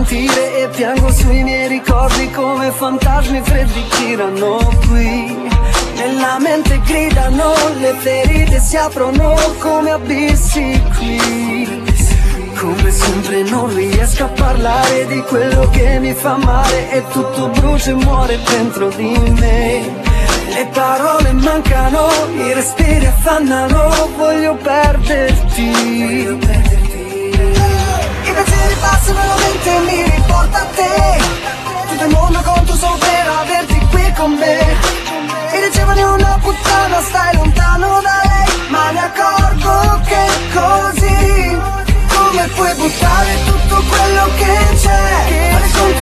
sentire e piango sui miei ricordi come fantasmi freddi girano qui. Nella mente gridano, le ferite si aprono come abissi qui. Come sempre non riesco a parlare di quello che mi fa male e tutto brucia e muore dentro di me. Le parole mancano, i respiri affannano, voglio perderti. I pensieri passano la mente e mi riporta a te. Tutto il mondo conto solo per averti qui con me. Mi dicevano una puttana, stai lontano da lei, ma mi accorgo che così come puoi buttare tutto quello che c'è. Ma